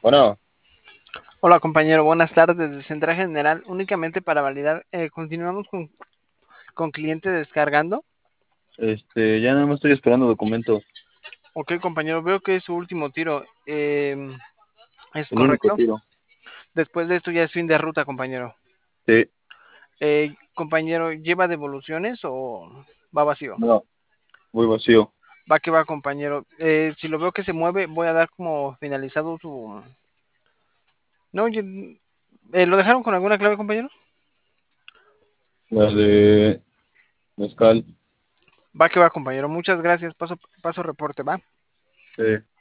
Bueno, Hola compañero, buenas tardes. De Central General, únicamente para validar, continuamos con cliente descargando. ya nada más estoy esperando documentos. Ok compañero, veo que es su último tiro. ¿Es El único correcto? tiro. Después de esto ya es fin de ruta, compañero. Sí, Compañero, ¿lleva devoluciones o va vacío? no, muy vacío. Va que va, compañero. Si lo veo que se mueve, voy a dar como finalizado su... No, ¿lo dejaron con alguna clave, compañero? La de mezcal. Va que va, compañero. Muchas gracias. Paso reporte, va. Sí.